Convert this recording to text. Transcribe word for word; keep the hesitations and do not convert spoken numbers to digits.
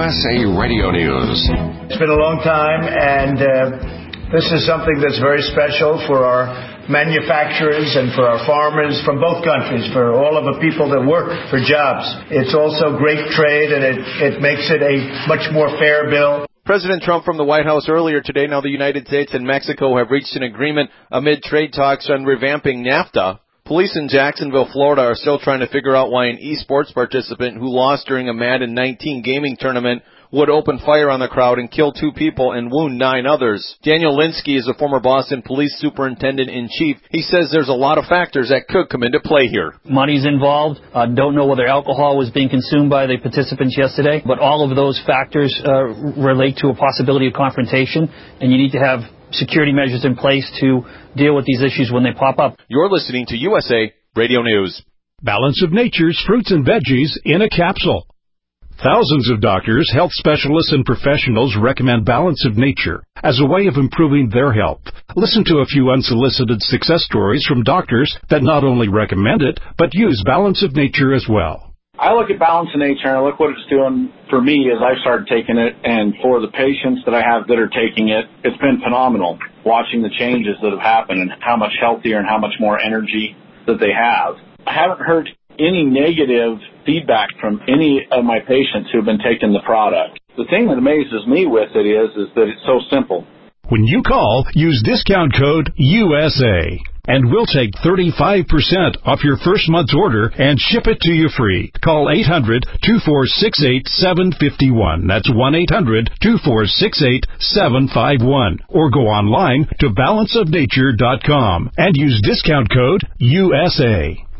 S A Radio News. It's been a long time, and uh, this is something that's very special for our manufacturers and for our farmers from both countries, for all of the people that work for jobs. It's also great trade, and it, it makes it a much more fair bill. President Trump from the White House earlier today. Now the United States and Mexico have reached an agreement amid trade talks on revamping NAFTA. Police in Jacksonville, Florida are still trying to figure out why an esports participant who lost during a Madden nineteen gaming tournament would open fire on the crowd and kill two people and wound nine others. Daniel Linsky is a former Boston police superintendent-in-chief. He says there's a lot of factors that could come into play here. Money's involved. Uh, don't know whether alcohol was being consumed by the participants yesterday, but all of those factors uh, relate to a possibility of confrontation, and you need to have security measures in place to deal with these issues when they pop up. You're listening to U S A Radio News. Balance of Nature's fruits and veggies in a capsule. Thousands of doctors, health specialists, and professionals recommend Balance of Nature as a way of improving their health. Listen to a few unsolicited success stories from doctors that not only recommend it, but use Balance of Nature as well. I look at Balance of Nature and I look what it's doing for me as I've started taking it, and for the patients that I have that are taking it, it's been phenomenal watching the changes that have happened and how much healthier and how much more energy that they have. I haven't heard any negative feedback from any of my patients who have been taking the product. The thing that amazes me with it is, is that it's so simple. When you call, use discount code U S A, and we'll take thirty-five percent off your first month's order and ship it to you free. Call eight hundred, two four six eight, seven five one. That's one eight hundred, two four six eight, seven five one. Or go online to balance of nature dot com and use discount code U S A.